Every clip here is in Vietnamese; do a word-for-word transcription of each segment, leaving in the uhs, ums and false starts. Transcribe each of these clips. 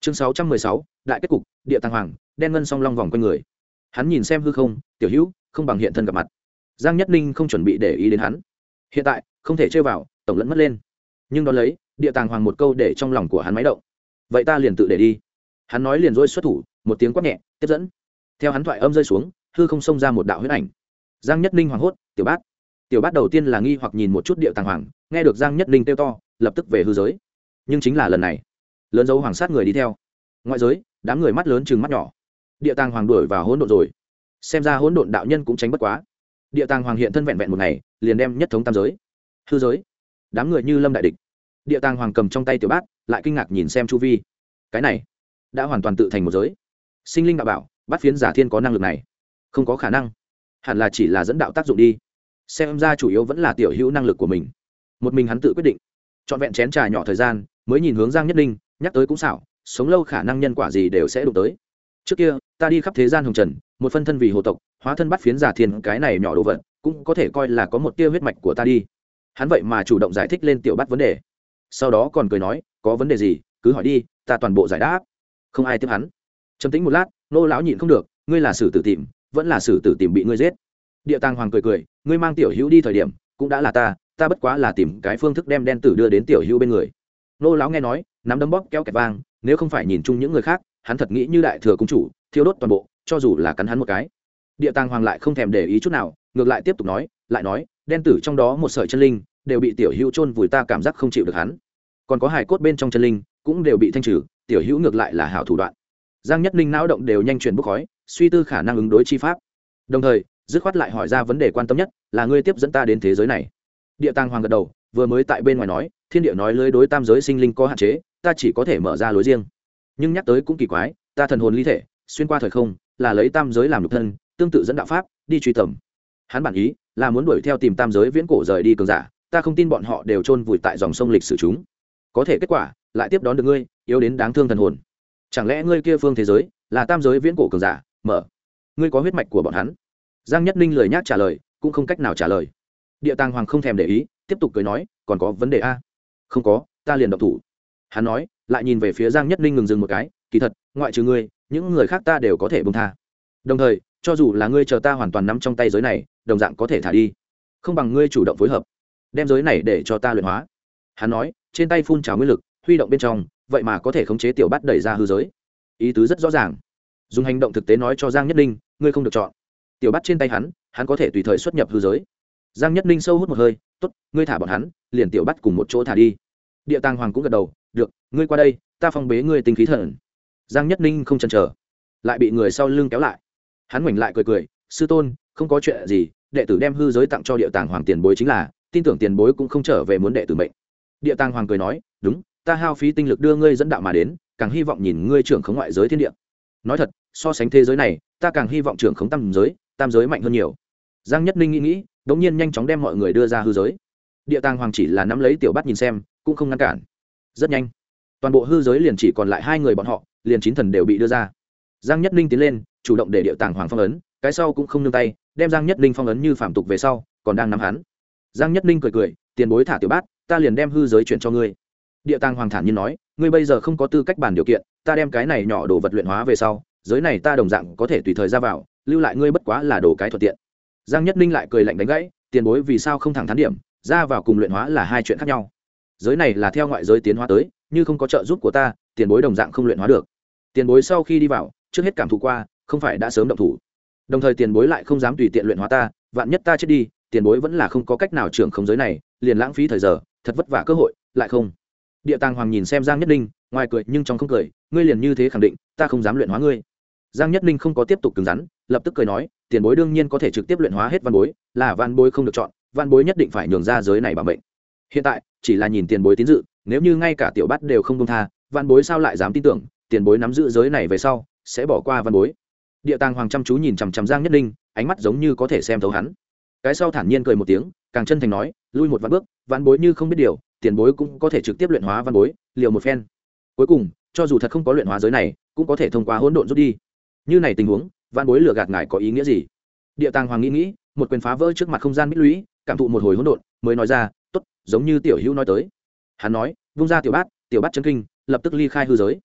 Chương sáu trăm mười sáu, đại kết cục, địa tàng hoàng, đen ngân song long vòng quanh người. Hắn nhìn xem hư không, tiểu hữu, không bằng hiện thân gặp mặt. Giang Nhất Ninh không chuẩn bị để ý đến hắn. Hiện tại, không thể chơi vào, tổng lẫn mất lên. Nhưng đón lấy, địa tàng hoàng một câu để trong lòng của hắn máy động. Vậy ta liền tự để đi. Hắn nói liền rối xuất thủ, một tiếng quát nhẹ, tiếp dẫn. Theo hắn thoại âm rơi xuống, hư không xông ra một đạo huyết ảnh. Giang Nhất Ninh hoảng hốt, tiểu bát. Tiểu bát đầu tiên là nghi hoặc nhìn một chút địa tàng hoàng, nghe được Giang Nhất Ninh kêu to, lập tức về hư giới. Nhưng chính là lần này, lớn dấu hoàng sát người đi theo. Ngoại giới, đám người mắt lớn chừng mắt nhỏ. Địa tàng hoàng đuổi vào hỗn độn rồi. Xem ra hỗn độn đạo nhân cũng tránh bất quá. Địa tàng hoàng hiện thân vẹn vẹn một ngày, liền đem nhất thống tam giới. Hư giới, đám người như lâm đại địch. Địa tàng hoàng cầm trong tay tiểu bát, lại kinh ngạc nhìn xem chu vi. Cái này đã hoàn toàn tự thành một giới. Sinh linh đạo bảo, bắt phiến giả thiên có năng lực này? Không có khả năng. Hẳn là chỉ là dẫn đạo tác dụng đi. Xem ra chủ yếu vẫn là tiểu hữu năng lực của mình. Một mình hắn tự quyết định. Chọn vẹn chén trà nhỏ thời gian, mới nhìn hướng Giang Nhất Ninh, nhắc tới cũng xảo, sống lâu khả năng nhân quả gì đều sẽ đụng tới. Trước kia, ta đi khắp thế gian hồng trần, một phân thân vì hồ tộc, hóa thân bắt phiến giả thiên, cái này nhỏ đồ vật, cũng có thể coi là có một tia huyết mạch của ta đi. Hắn vậy mà chủ động giải thích lên tiểu bắt vấn đề. Sau đó còn cười nói, có vấn đề gì, cứ hỏi đi, ta toàn bộ giải đáp. Không ai tiếp hắn. Trầm tĩnh một lát, nô lão nhịn không được, ngươi là sử tử tìm, vẫn là sử tử tìm bị ngươi giết. Địa tàng hoàng cười cười, ngươi mang tiểu hữu đi thời điểm, cũng đã là ta, ta bất quá là tìm cái phương thức đem đen tử đưa đến tiểu hữu bên người. Nô lão nghe nói, nắm đấm bóp kéo kẹt vang, nếu không phải nhìn chung những người khác, hắn thật nghĩ như đại thừa cung chủ, thiêu đốt toàn bộ, cho dù là cắn hắn một cái. Địa tàng hoàng lại không thèm để ý chút nào, ngược lại tiếp tục nói, lại nói, đen tử trong đó một sợi chân linh, đều bị tiểu hữu chôn vùi, ta cảm giác không chịu được hắn. Còn có hài cốt bên trong chân linh, cũng đều bị thanh trừ, tiểu hữu ngược lại là hảo thủ đoạn. Giang Nhất Ninh não động đều nhanh chuyển bốc khói, suy tư khả năng ứng đối chi pháp. Đồng thời, dứt khoát lại hỏi ra vấn đề quan tâm nhất, là ngươi tiếp dẫn ta đến thế giới này. Địa tàng hoàng gật đầu, vừa mới tại bên ngoài nói, thiên địa nói lưới đối tam giới sinh linh có hạn chế, ta chỉ có thể mở ra lối riêng. Nhưng nhắc tới cũng kỳ quái, ta thần hồn ly thể, xuyên qua thời không, là lấy tam giới làm nhục thân, tương tự dẫn đạo pháp, đi truy tầm. Hắn bản ý là muốn đuổi theo tìm tam giới viễn cổ rời đi cường giả, ta không tin bọn họ đều chôn vùi tại dòng sông lịch sử chúng. Có thể kết quả, lại tiếp đón được ngươi, yếu đến đáng thương thần hồn. Chẳng lẽ ngươi kia phương thế giới là tam giới viễn cổ cường giả, mở? Ngươi có huyết mạch của bọn hắn? Giang Nhất Ninh lười nhác trả lời, cũng không cách nào trả lời. Địa tàng hoàng không thèm để ý, tiếp tục cười nói, còn có vấn đề a? Không có, ta liền động thủ. Hắn nói, lại nhìn về phía Giang Nhất Ninh ngừng dừng một cái, kỳ thật, ngoại trừ ngươi, những người khác ta đều có thể buông tha. Đồng thời, cho dù là ngươi chờ ta hoàn toàn nắm trong tay giới này, đồng dạng có thể thả đi. Không bằng ngươi chủ động phối hợp, đem giới này để cho ta luyện hóa. Hắn nói, trên tay phun trào nguyên lực, huy động bên trong, vậy mà có thể khống chế tiểu bát đẩy ra hư giới. Ý tứ rất rõ ràng. Dùng hành động thực tế nói cho Giang Nhất Ninh, ngươi không được chọn. Tiểu bát trên tay hắn, hắn có thể tùy thời xuất nhập hư giới. Giang Nhất Ninh sâu hút một hơi, tốt, ngươi thả bọn hắn, liền tiểu bát cùng một chỗ thả đi. Địa tàng hoàng cũng gật đầu, được, ngươi qua đây, ta phong bế ngươi tinh khí thần. Giang Nhất Ninh không chần chờ, lại bị người sau lưng kéo lại. Hắn ngoảnh lại cười cười, sư tôn, không có chuyện gì, đệ tử đem hư giới tặng cho địa tàng hoàng tiền bối chính là, tin tưởng tiền bối cũng không trở về muốn đệ tử mệnh. Địa tàng hoàng cười nói, đúng, ta hao phí tinh lực đưa ngươi dẫn đạo mà đến, càng hy vọng nhìn ngươi trưởng khống ngoại giới thiên địa. Nói thật, so sánh thế giới này, ta càng hy vọng trưởng khống tam giới, tam giới mạnh hơn nhiều. Giang Nhất Ninh nghĩ nghĩ, đống nhiên nhanh chóng đem mọi người đưa ra hư giới. Địa tàng hoàng chỉ là nắm lấy tiểu bát nhìn xem, cũng không ngăn cản. Rất nhanh, toàn bộ hư giới liền chỉ còn lại hai người bọn họ, liền chín thần đều bị đưa ra. Giang Nhất Ninh tiến lên, chủ động để địa tàng hoàng phong ấn, cái sau cũng không nương tay, đem Giang Nhất Ninh phong ấn như phạm tục về sau, còn đang nắm hắn. Giang Nhất Ninh cười cười, tiền bối thả tiểu bát, ta liền đem hư giới chuyển cho ngươi. Địa tàng hoàng thản nhiên nói, ngươi bây giờ không có tư cách bàn điều kiện, ta đem cái này nhỏ đồ vật luyện hóa về sau, giới này ta đồng dạng có thể tùy thời ra vào, lưu lại ngươi bất quá là đồ cái thuận tiện. Giang Nhất Ninh lại cười lạnh đánh gãy, tiền bối vì sao không thẳng thắn điểm, ra vào cùng luyện hóa là hai chuyện khác nhau. Giới này là theo ngoại giới tiến hóa tới, như không có trợ giúp của ta, tiền bối đồng dạng không luyện hóa được. Tiền bối sau khi đi vào, trước hết cảm thụ qua, không phải đã sớm động thủ. Đồng thời tiền bối lại không dám tùy tiện luyện hóa ta, vạn nhất ta chết đi, tiền bối vẫn là không có cách nào trưởng không giới này, liền lãng phí thời giờ, thật vất vả cơ hội, lại không. Địa tàng hoàng nhìn xem Giang Nhất Ninh, ngoài cười nhưng trong không cười, ngươi liền như thế khẳng định, ta không dám luyện hóa ngươi. Giang Nhất Ninh không có tiếp tục cứng rắn, lập tức cười nói, tiền bối đương nhiên có thể trực tiếp luyện hóa hết văn bối, là văn bối không được chọn, văn bối nhất định phải nhường ra giới này bảo mệnh. Hiện tại, chỉ là nhìn tiền bối tín dự, nếu như ngay cả tiểu bát đều không buông tha, văn bối sao lại dám tin tưởng, tiền bối nắm giữ giới này về sau, sẽ bỏ qua văn bối. Địa tàng hoàng chăm chú nhìn chằm chằm Giang Nhất Ninh, ánh mắt giống như có thể xem thấu hắn. Cái sau thản nhiên cười một tiếng, càng chân thành nói, lui một vạn bước, văn bối như không biết điều, tiền bối cũng có thể trực tiếp luyện hóa văn bối, liều một phen. Cuối cùng, cho dù thật không có luyện hóa giới này, cũng có thể thông qua hỗn độn rút đi. Như này tình huống, văn bối lừa gạt ngài có ý nghĩa gì? Địa tàng hoàng nghĩ nghĩ, một quyền phá vỡ trước mặt không gian bích lũy, cảm thụ một hồi hỗn độn, mới nói ra, tốt, giống như tiểu hữu nói tới. Hắn nói, vung ra tiểu bát, tiểu bát chấn kinh, lập tức ly khai hư giới.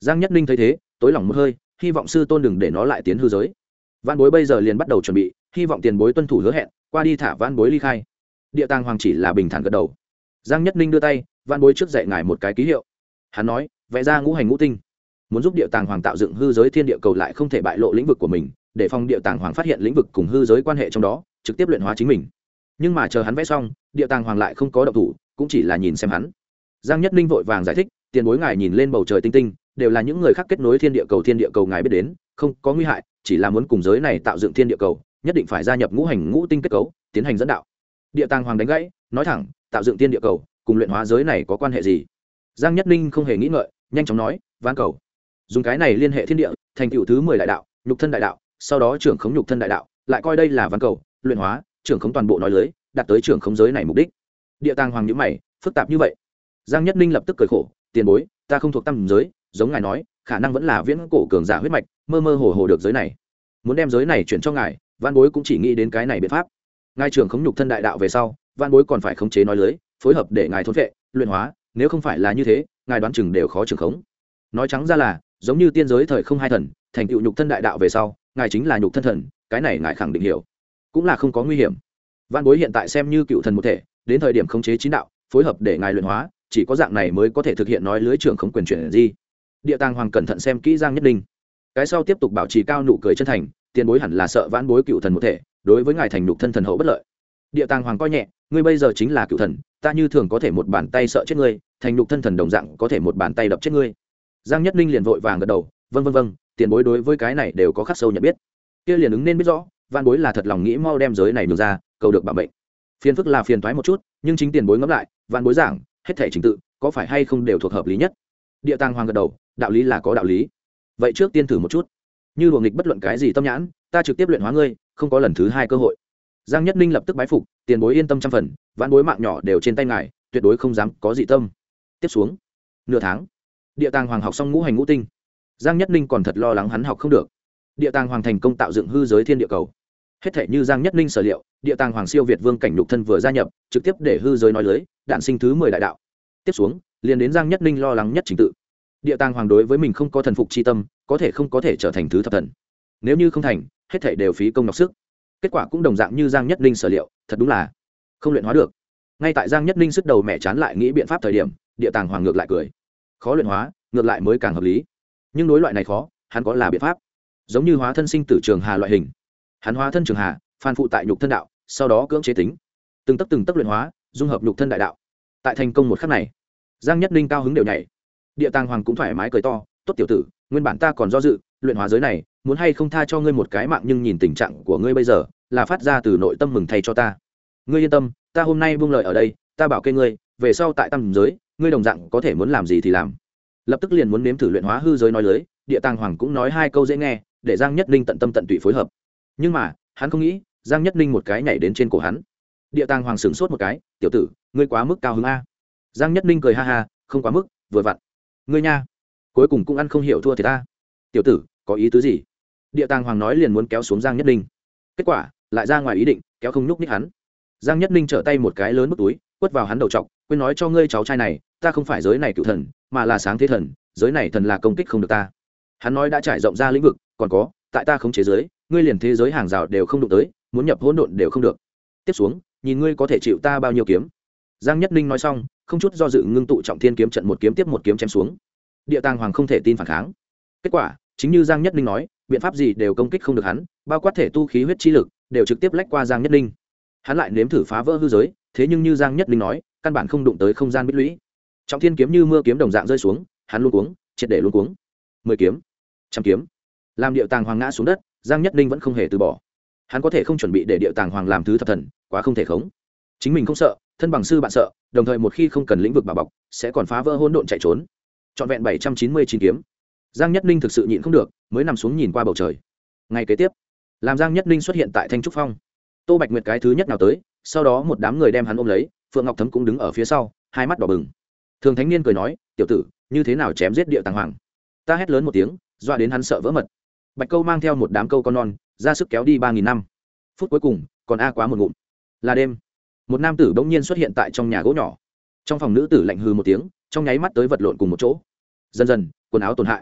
Giang Nhất Ninh thấy thế tối lòng một hơi, hy vọng sư tôn đừng để nó lại tiến hư giới. Vãn bối bây giờ liền bắt đầu chuẩn bị, hy vọng tiền bối tuân thủ hứa hẹn, qua đi thả vãn bối ly khai. Địa tàng hoàng chỉ là bình thản gật đầu. Giang Nhất Ninh đưa tay, vãn bối trước dạy ngài một cái ký hiệu. Hắn nói, vẽ ra ngũ hành ngũ tinh. Muốn giúp địa tàng hoàng tạo dựng hư giới thiên địa cầu lại không thể bại lộ lĩnh vực của mình, để phòng địa tàng hoàng phát hiện lĩnh vực cùng hư giới quan hệ trong đó, trực tiếp luyện hóa chính mình. Nhưng mà chờ hắn vẽ xong, địa tàng hoàng lại không có động thủ, cũng chỉ là nhìn xem hắn. Giang Nhất Ninh vội vàng giải thích, tiền bối ngài nhìn lên bầu trời tinh tinh, đều là những người khác kết nối thiên địa cầu, thiên địa cầu ngài biết đến, không có nguy hại, chỉ là muốn cùng giới này tạo dựng thiên địa cầu, nhất định phải gia nhập ngũ hành ngũ tinh kết cấu, tiến hành dẫn đạo. Địa tàng hoàng đánh gãy, nói thẳng, tạo dựng thiên địa cầu cùng luyện hóa giới này có quan hệ gì? Giang Nhất Ninh không hề nghĩ ngợi, nhanh chóng nói, ván cầu, dùng cái này liên hệ thiên địa, thành tựu thứ mười đại đạo, nhục thân đại đạo, sau đó trưởng khống nhục thân đại đạo, lại coi đây là ván cầu, luyện hóa, trưởng khống toàn bộ nói lưới, đạt tới trưởng khống giới này mục đích. Địa tàng hoàng nhíu mày, phức tạp như vậy. Giang Nhất Ninh lập tức cười khổ, tiền bối, ta không thuộc tam giới, giống ngài nói, khả năng vẫn là viễn cổ cường giả huyết mạch, mơ mơ hồ hồ được giới này. Muốn đem giới này chuyển cho ngài, văn bối cũng chỉ nghĩ đến cái này biện pháp. Ngài trưởng khống nhục thân đại đạo về sau, văn bối còn phải khống chế nói lưới, phối hợp để ngài thôn vệ, luyện hóa, nếu không phải là như thế, ngài đoán chừng đều khó trưởng khống. Nói trắng ra là, giống như tiên giới thời không hai thần, thành tựu nhục thân đại đạo về sau, ngài chính là nhục thân thần, cái này ngài khẳng định hiểu, cũng là không có nguy hiểm. Văn bối hiện tại xem như cựu thần một thể, đến thời điểm khống chế chín đạo, phối hợp để ngài luyện hóa, chỉ có dạng này mới có thể thực hiện nói lưới trưởng khống quyền chuyển gì. Địa tàng hoàng cẩn thận xem kỹ Giang Nhất Ninh, cái sau tiếp tục bảo trì cao nụ cười chân thành, tiền bối hẳn là sợ vãn bối cựu thần một thể, đối với ngài thành nhục thân thần hậu bất lợi. Địa tàng hoàng coi nhẹ, ngươi bây giờ chính là cựu thần, ta như thường có thể một bàn tay sợ chết ngươi, thành nhục thân thần đồng dạng có thể một bàn tay đập chết ngươi. Giang Nhất Ninh liền vội vàng gật đầu, vâng vâng vâng, tiền bối đối với cái này đều có khắc sâu nhận biết. Kia liền ứng nên biết rõ, vãn bối là thật lòng nghĩ mau đem giới này nhường ra, cầu được bảo mệnh. Phiền phức là phiền toái một chút, nhưng chính tiền bối ngẫm lại, vãn bối giảng, hết thảy trình tự, có phải hay không đều thuộc hợp lý nhất. Địa tàng hoàng gật đầu, đạo lý là có đạo lý. Vậy trước tiên thử một chút, như luồng nghịch bất luận cái gì tâm nhãn, ta trực tiếp luyện hóa ngươi, không có lần thứ hai cơ hội. Giang Nhất Ninh lập tức bái phục, tiền bối yên tâm trăm phần, vãn bối mạng nhỏ đều trên tay ngài, tuyệt đối không dám có dị tâm. Tiếp xuống nửa tháng, địa tàng hoàng học xong ngũ hành ngũ tinh. Giang Nhất Ninh còn thật lo lắng hắn học không được. Địa tàng hoàng thành công tạo dựng hư giới thiên địa cầu, hết thể như Giang Nhất Ninh sở liệu, địa tàng hoàng siêu việt vương cảnh nhục thân vừa gia nhập, trực tiếp để hư giới nói lưới, đạn sinh thứ mười đại đạo. Tiếp xuống liền đến Giang Nhất Ninh lo lắng nhất trình tự. Địa tàng hoàng đối với mình không có thần phục chi tâm, có thể không có thể trở thành thứ thập thần. Nếu như không thành, hết thể đều phí công nhọc sức. Kết quả cũng đồng dạng như Giang Nhất Ninh sở liệu, thật đúng là không luyện hóa được. Ngay tại Giang Nhất Ninh sức đầu mẹ chán lại nghĩ biện pháp thời điểm, địa tàng hoàng ngược lại cười, khó luyện hóa, ngược lại mới càng hợp lý. Nhưng đối loại này khó, hắn có là biện pháp. Giống như hóa thân sinh tử trường hà loại hình, hắn hóa thân trường hà, phan phụ tại nhục thân đạo, sau đó cưỡng chế tính, từng tấc từng tấc luyện hóa, dung hợp nhục thân đại đạo. Tại thành công một khắc này, Giang Nhất Ninh cao hứng đều nhảy. Địa tàng hoàng cũng thoải mái cười to, tốt tiểu tử, nguyên bản ta còn do dự, luyện hóa giới này, muốn hay không tha cho ngươi một cái mạng, nhưng nhìn tình trạng của ngươi bây giờ, là phát ra từ nội tâm mừng thay cho ta. Ngươi yên tâm, ta hôm nay buông lời ở đây, ta bảo kê ngươi, về sau tại tam giới, ngươi đồng dạng có thể muốn làm gì thì làm. Lập tức liền muốn nếm thử luyện hóa hư giới nói lưới, địa tàng hoàng cũng nói hai câu dễ nghe, để Giang Nhất Ninh tận tâm tận tụy phối hợp. Nhưng mà hắn không nghĩ, Giang Nhất Ninh một cái nhảy đến trên cổ hắn. Địa tàng hoàng sửng sốt một cái, tiểu tử, ngươi quá mức cao hứng a. Giang Nhất Ninh cười ha ha, không quá mức, vừa vặn. Ngươi nha, cuối cùng cũng ăn không hiểu thua thì ta. Tiểu tử, có ý tứ gì? Địa tàng hoàng nói liền muốn kéo xuống Giang Nhất Ninh, kết quả lại ra ngoài ý định, kéo không nhúc nhích hắn. Giang Nhất Ninh trở tay một cái lớn bức túi, quất vào hắn đầu trọc, quên nói cho ngươi cháu trai này, ta không phải giới này cựu thần, mà là sáng thế thần, giới này thần là công kích không được ta. Hắn nói đã trải rộng ra lĩnh vực, còn có, tại ta không chế giới, ngươi liền thế giới hàng rào đều không đụng tới, muốn nhập hỗn độn đều không được. Tiếp xuống, nhìn ngươi có thể chịu ta bao nhiêu kiếm. Giang Nhất Ninh nói xong, không chút do dự ngưng tụ trọng thiên kiếm trận, một kiếm tiếp một kiếm chém xuống. Địa tàng hoàng không thể tin phản kháng. Kết quả chính như Giang Nhất Ninh nói, biện pháp gì đều công kích không được hắn, bao quát thể tu khí huyết chi lực đều trực tiếp lách qua Giang Nhất Ninh. Hắn lại nếm thử phá vỡ hư giới, thế nhưng như Giang Nhất Ninh nói, căn bản không đụng tới không gian bích lũy. Trọng thiên kiếm như mưa kiếm đồng dạng rơi xuống, hắn luống cuống, triệt để luống cuống. Mười kiếm, trăm kiếm, làm địa tàng hoàng ngã xuống đất, Giang Nhất Ninh vẫn không hề từ bỏ. Hắn có thể không chuẩn bị để địa tàng hoàng làm thứ thập thần, quá không thể khống. Chính mình không sợ, thân bằng sư bạn sợ, đồng thời một khi không cần lĩnh vực bảo bọc, sẽ còn phá vỡ hỗn độn chạy trốn. Trọn vẹn bảy trăm chín mươi chín kiếm. Giang Nhất Ninh thực sự nhịn không được, mới nằm xuống nhìn qua bầu trời. Ngày kế tiếp, làm Giang Nhất Ninh xuất hiện tại Thanh Trúc Phong. Tô Bạch Nguyệt cái thứ nhất nào tới, sau đó một đám người đem hắn ôm lấy, Phượng Ngọc Thấm cũng đứng ở phía sau, hai mắt đỏ bừng. Thường Thánh Niên cười nói, tiểu tử, như thế nào chém giết địa tàng hoàng? Ta hét lớn một tiếng, dọa đến hắn sợ vỡ mật. Bạch Câu mang theo một đám câu con non, ra sức kéo đi ba nghìn năm. Phút cuối cùng, còn a quá một ngụm. Là đêm, một nam tử bỗng nhiên xuất hiện tại trong nhà gỗ nhỏ. Trong phòng nữ tử lạnh hừ một tiếng, trong nháy mắt tới vật lộn cùng một chỗ. Dần dần, quần áo tổn hại,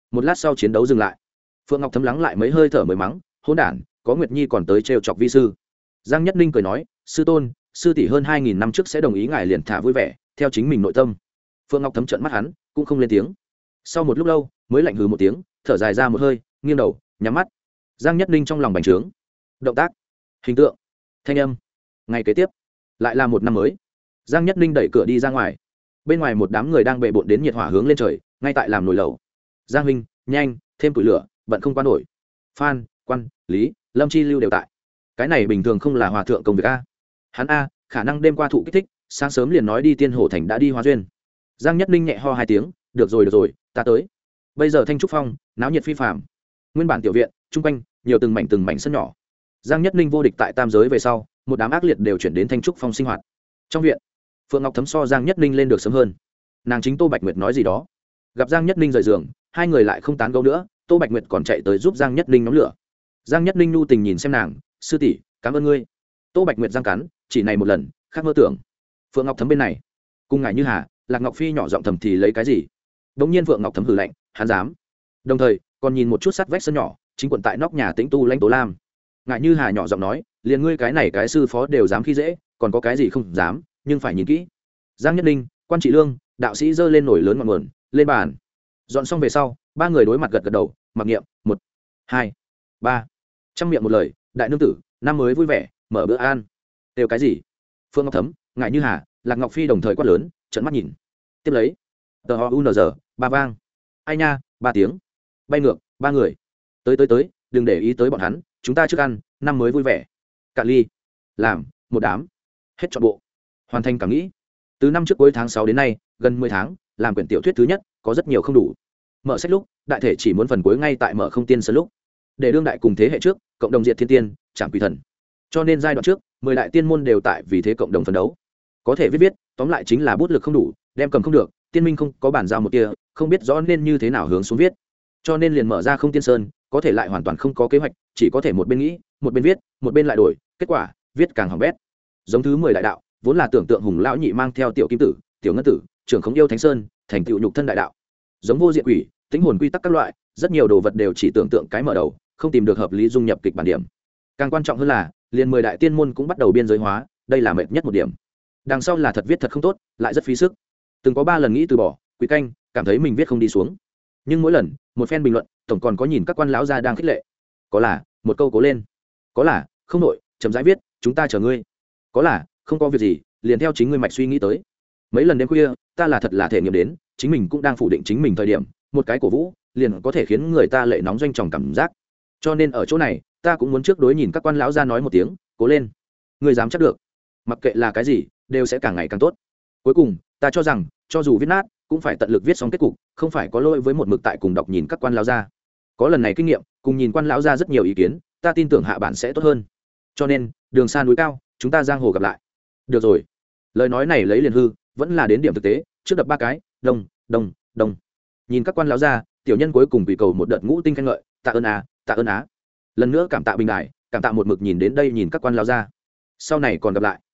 một lát sau chiến đấu dừng lại. Phượng Ngọc Thấm lắng lại mấy hơi thở mới mắng, hỗn đản, có Nguyệt Nhi còn tới trêu chọc vi sư. Giang Nhất Ninh cười nói, sư tôn, sư tỷ hơn hai nghìn năm trước sẽ đồng ý ngài liền thả vui vẻ theo chính mình nội tâm. Phượng Ngọc Thấm trợn mắt hắn, cũng không lên tiếng. Sau một lúc lâu mới lạnh hừ một tiếng, thở dài ra một hơi, nghiêng đầu nhắm mắt. Giang Nhất Ninh trong lòng bành trướng. Động tác, hình tượng, thanh âm. Ngày kế tiếp lại là một năm mới. Giang Nhất Ninh đẩy cửa đi ra ngoài. Bên ngoài một đám người đang bệ bội đến nhiệt hỏa hướng lên trời, ngay tại làm nồi lẩu. Giang huynh, nhanh thêm củi lửa, bận không qua nổi. Phan, Quan, Lý, Lâm Chi Lưu đều tại. Cái này bình thường không là hòa thượng công việc a. Hắn a, khả năng đêm qua thụ kích thích, sáng sớm liền nói đi Tiên Hồ Thành đã đi hóa duyên. Giang Nhất Ninh nhẹ ho hai tiếng, được rồi được rồi, ta tới. Bây giờ Thanh Trúc Phong náo nhiệt phi phàm. Nguyên bản tiểu viện, trung quanh nhiều từng mảnh từng mảnh sân nhỏ. Giang Nhất Ninh vô địch tại tam giới về sau, một đám ác liệt đều chuyển đến Thanh Trúc Phong sinh hoạt. Trong viện, Phượng Ngọc Thấm so Giang Nhất Ninh lên được sớm hơn. Nàng chính Tô Bạch Nguyệt nói gì đó, gặp Giang Nhất Ninh rời giường, hai người lại không tán gẫu nữa. Tô Bạch Nguyệt còn chạy tới giúp Giang Nhất Ninh nhóm lửa. Giang Nhất Ninh nhu tình nhìn xem nàng, sư tỷ, cảm ơn ngươi. Tô Bạch Nguyệt giang cắn, chỉ này một lần, khác mơ tưởng. Phượng Ngọc Thấm bên này, cùng ngài như hà, Lạc Ngọc Phi nhỏ giọng thầm thì lấy cái gì? Đống nhiên Phượng Ngọc Thấm hừ lạnh, hắn dám. Đồng thời còn nhìn một chút sắt vách sân nhỏ, chính quận tại nóc nhà tĩnh tu lãnh Tố Lam. Ngài như hà nhỏ giọng nói, liền ngươi cái này cái sư phó đều dám khi dễ, còn có cái gì không dám, nhưng phải nhìn kỹ. Giang Nhất Ninh, Quan Trị Lương, đạo sĩ giơ lên nổi lớn ngọn nguồn, lên bàn. Dọn xong về sau, ba người đối mặt gật gật đầu, mặc niệm, một, hai, ba, trăm miệng một lời, đại nương tử, năm mới vui vẻ, mở bữa ăn. Đều cái gì? Phương Ngọc Thấm, ngại như hà, Lạc Ngọc Phi đồng thời quát lớn, trợn mắt nhìn. Tiếp lấy, tờ ho u n g, ba vang. Ai nha, ba tiếng. Bay ngược, ba người. Tới tới tới, đừng để ý tới bọn hắn, chúng ta trước ăn, năm mới vui vẻ. Cạn ly. Làm, một đám. Hết trọn bộ. Hoàn thành cả nghĩ. Từ năm trước cuối tháng sáu đến nay, gần mười tháng, làm quyển tiểu thuyết thứ nhất, có rất nhiều không đủ. Mở sách lúc, đại thể chỉ muốn phần cuối ngay tại mở không tiên sơn lúc. Để đương đại cùng thế hệ trước, cộng đồng diệt thiên tiên, chẳng quỷ thần. Cho nên giai đoạn trước, mười đại tiên môn đều tại vì thế cộng đồng phấn đấu. Có thể viết viết, tóm lại chính là bút lực không đủ, đem cầm không được, tiên minh không có bản giao một tia, không biết rõ nên như thế nào hướng xuống viết. Cho nên liền mở ra không tiên sơn, có thể lại hoàn toàn không có kế hoạch, chỉ có thể một bên nghĩ, một bên viết, một bên lại đổi, kết quả, viết càng hỏng bét. Giống thứ mười đại đạo, vốn là tưởng tượng hùng lão nhị mang theo tiểu kim tử, tiểu ngân tử, trưởng không yêu thánh sơn, thành tựu nhục thân đại đạo. Giống vô diện quỷ, tính hồn quy tắc các loại, rất nhiều đồ vật đều chỉ tưởng tượng cái mở đầu, không tìm được hợp lý dung nhập kịch bản điểm. Càng quan trọng hơn là, liền mười đại tiên môn cũng bắt đầu biên giới hóa, đây là mệt nhất một điểm. Đằng sau là thật viết thật không tốt, lại rất phí sức. Từng có ba lần nghĩ từ bỏ, Quý Canh cảm thấy mình viết không đi xuống. Nhưng mỗi lần, một phen bình luận, tổng còn có nhìn các quan lão gia đang khích lệ. Có là, một câu cố lên. Có là, không nội, chậm rãi viết, chúng ta chờ ngươi. Có là, không có việc gì, liền theo chính ngươi mạch suy nghĩ tới. Mấy lần đêm khuya, ta là thật là thể nghiệm đến, chính mình cũng đang phủ định chính mình thời điểm, một cái cổ vũ, liền có thể khiến người ta lệ nóng doanh tròng cảm giác. Cho nên ở chỗ này, ta cũng muốn trước đối nhìn các quan lão gia nói một tiếng, cố lên. Ngươi dám chắc được, mặc kệ là cái gì, đều sẽ càng ngày càng tốt. Cuối cùng, ta cho rằng, cho dù viết nát, cũng phải tận lực viết xong kết cục, không phải có lỗi với một mực tại cùng đọc nhìn các quan lão gia. Có lần này kinh nghiệm, cùng nhìn quan lão gia rất nhiều ý kiến, ta tin tưởng hạ bản sẽ tốt hơn. Cho nên, đường xa núi cao, chúng ta giang hồ gặp lại. Được rồi. Lời nói này lấy liền hư, vẫn là đến điểm thực tế, trước đập ba cái, đông, đông, đông. Nhìn các quan lão gia, tiểu nhân cuối cùng bị cầu một đợt ngũ tinh khen ngợi, tạ ơn á, tạ ơn á. Lần nữa cảm tạ bình đại, cảm tạ một mực nhìn đến đây nhìn các quan lão gia. Sau này còn gặp lại.